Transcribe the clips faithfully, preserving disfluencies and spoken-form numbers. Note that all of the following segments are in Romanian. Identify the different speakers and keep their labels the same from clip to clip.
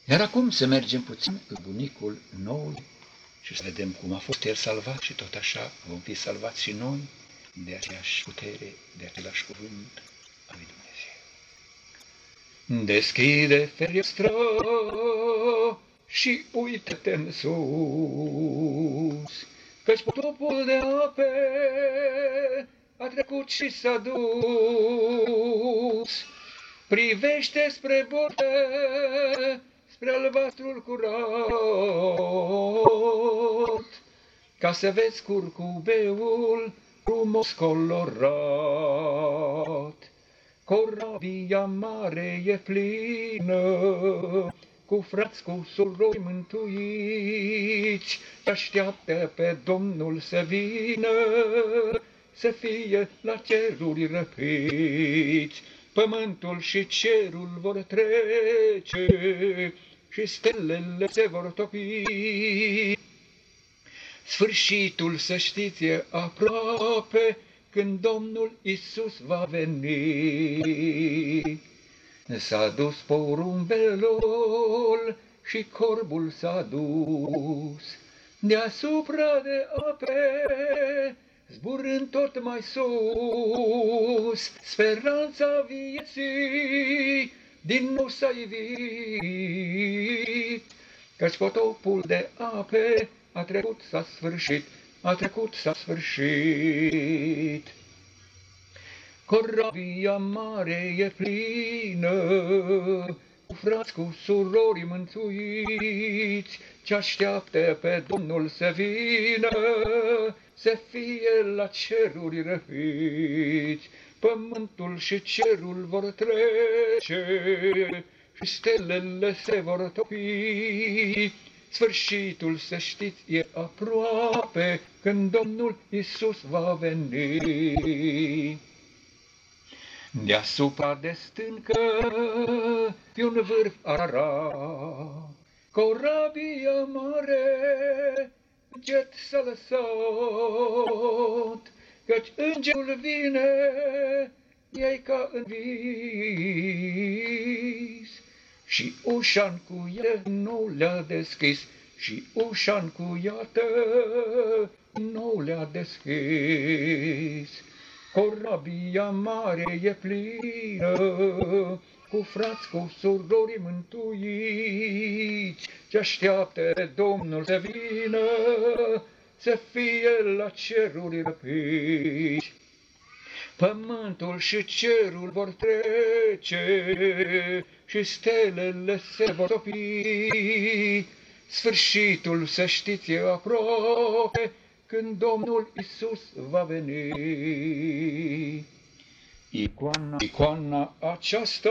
Speaker 1: Iar acum să mergem puțin cu bunicul noului și să vedem cum a fost el salvat și tot așa vom fi salvați și noi de aceeași putere, de același cuvânt al lui Dumnezeu. Deschide fereastră și uită-te în sus, căci potopul de ape a trecut și s-a dus. Privește spre borte, spre albastrul curat, ca să vezi curcubeul frumos colorat. Corabia mare e plină, cu frați, cu surori mântuiți, așteaptă pe Domnul să vină, să fie la ceruri răpiți. Pământul și cerul vor trece și stelele se vor topi. Sfârșitul, să știți, e aproape, când Domnul Iisus va veni. S-a dus porumbelul și corbul s-a dus deasupra de ape, zburând tot mai sus. Speranța vieții din nou s-a ivit, căci potopul de ape a trecut, s-a sfârșit, a trecut, s-a sfârșit. Corabia mare e plină, cu frați, cu surori mântuiți, ce așteaptă pe Domnul să vină, să fie la ceruri răpiți. Pământul și cerul vor trece și stelele se vor topi. Sfârșitul, să știți, e aproape, când Domnul Iisus va veni. Deasupra de stâncă, pe un vârf arat, corabia mare încet s-a lăsat, căci îngerul vine, ei ca în vis. Și ușa încuiată nu le-a deschis, și ușa încuiată nu le-a deschis. Corabia mare e plină, cu frați, cu surori mântuiți, ce așteaptă Domnul să vină, să fie la ceruri răpiți. Pământul și cerul vor trece și stelele se vor topi. Sfârșitul, să știți, e aproape, când Domnul Iisus va veni. Icoana, icoana aceasta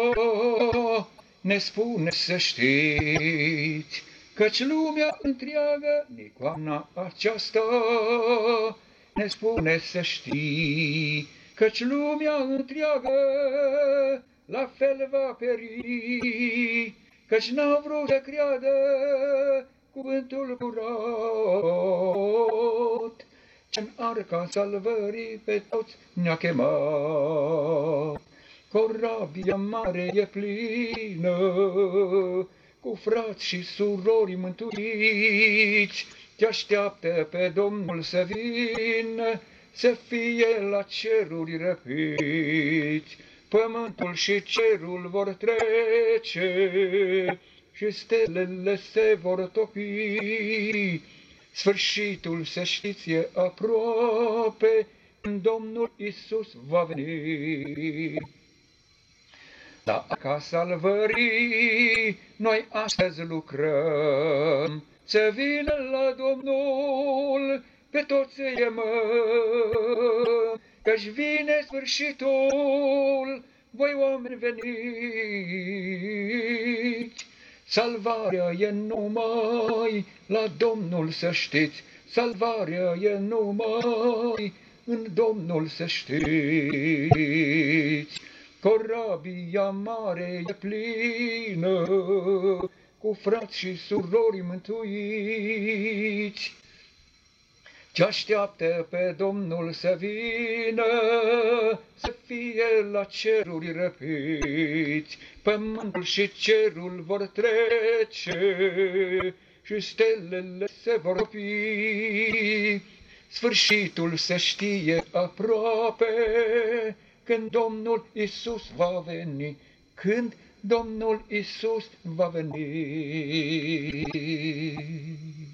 Speaker 1: ne spune să știți, căci lumea întreagă, icoana aceasta ne spune să știi, căci lumea întreagă la fel va peri, căci n-au vrut să creadă cuvântul curat, ce-n arca salvării pe toți ne-a chemat. Corabia mare e plină, cu frați și surori mântuiți, ce așteaptă pe Domnul să vină, să fie la ceruri răpiți. Pământul și cerul vor trece și stelele se vor topi. Sfârșitul, să știți, e aproape, când Domnul Iisus va veni. La arca salvării noi astăzi lucrăm, să vină la Domnul pe toți să iemăm, căci vine sfârșitul, voi oameni veniți. Salvarea e numai la Domnul, să știți, salvarea e numai în Domnul, să știți. Corabia mare e plină, cu frați și surori mântuiți, Ce așteaptă pe Domnul să vină, să fie la ceruri răpiți, pământul și cerul vor trece și stelele se vor topi. Sfârșitul se știe aproape, când Domnul Iisus va veni, când Domnul Iisus va veni.